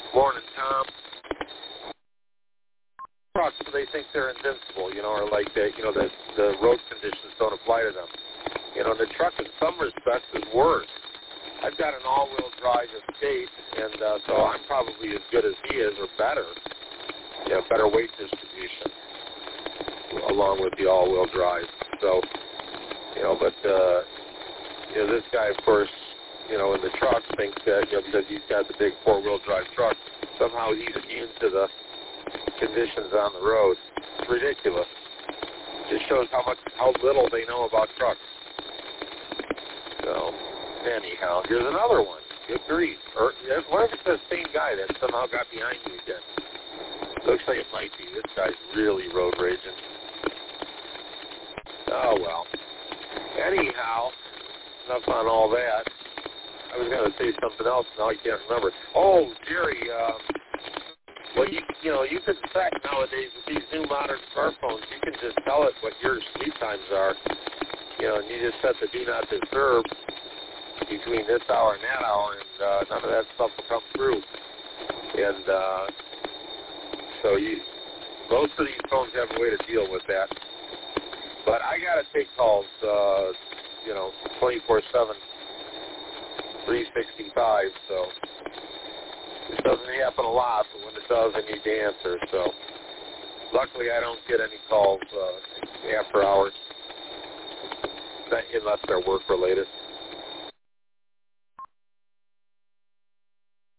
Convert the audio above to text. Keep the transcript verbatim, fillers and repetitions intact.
Morning, Tom. Trucks, they think they're invincible, you know, or like that, you know, the the road conditions don't apply to them. You know, the truck in some respects is worse. I've got an all-wheel drive Escape, and uh, so I'm probably as good as he is, or better. You know, better weight distribution, along with the all-wheel drive. So, you know, but uh, you know, this guy, of course, you know, in the truck thinks that, you know, because he's got the big four-wheel drive truck, somehow he's immune to the conditions on the road. It's ridiculous. Just shows how much, how little they know about trucks. So, anyhow, here's another one. Good grief. Or what if it's the same guy that somehow got behind you again? Looks like it might be. This guy's really road raging. Oh, well. Anyhow, enough on all that. I was going to say something else. Now I can't remember. Oh, Jerry, uh, well, you, you know, you can set nowadays with these new modern smartphones. You can just tell it what your sleep times are. You know, and you just set the do not disturb between this hour and that hour, and uh, none of that stuff will come through. And uh, so you, most of these phones have a way to deal with that. But I got to take calls, uh, you know, twenty-four seven, three sixty-five, so it doesn't happen a lot, but when it does, I need to answer. So luckily I don't get any calls uh, after hours, unless they're work-related.